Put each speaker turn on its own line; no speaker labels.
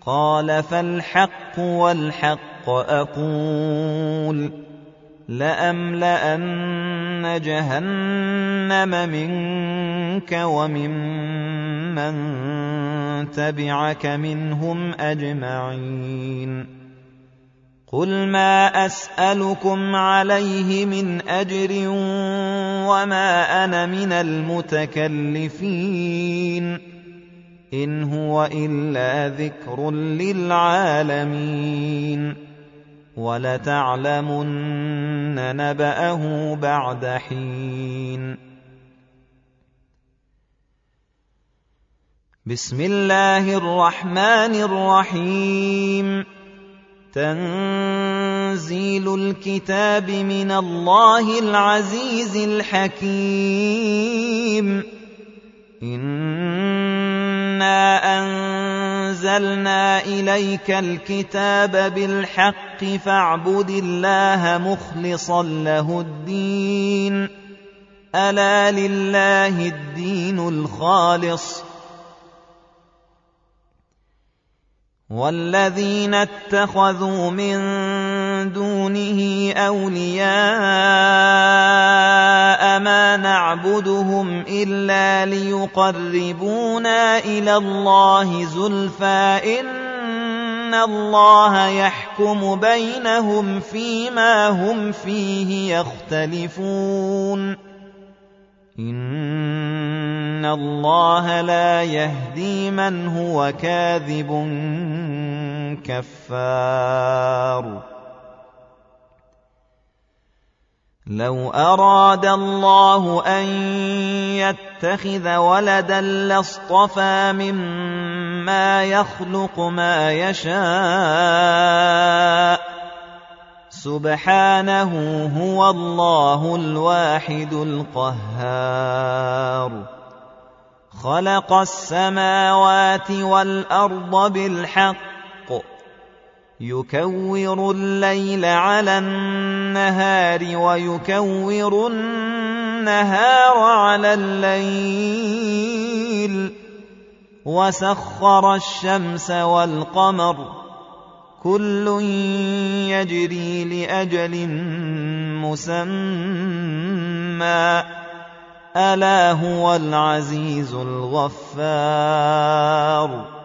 قال فالحق والحق أقول لأملأن جهنم منك وممن تبعك منهم أجمعين قل ما أسألكم عليه من أجر وما أنا من المتكلفين إن هو إلا ذكر للعالمين ولتعلمن نبأه بعد حين بسم الله الرحمن الرحيم تنزيل الكتاب من الله العزيز الحكيم إنا أنزلنا إليك الكتاب بالحق فاعبد الله مخلصا له الدين ألا لله الدين الخالص والذين اتخذوا من دونه أولياء ما نعبدهم إلا ليقربونا إلى الله زلفى إن الله يحكم بينهم فيما هم فيه يختلفون إن الله لا يهدي من هو كاذب كفار لو أراد الله أن يتخذ ولدا لاصطفى مما يخلق ما يشاء سبحانه هو الله الواحد القهار خلق السماوات والأرض بالحق يكور الليل على النهار ويكور النهار على الليل وسخر الشمس والقمر كل يجري لأجل مسمى ألا هو العزيز الغفار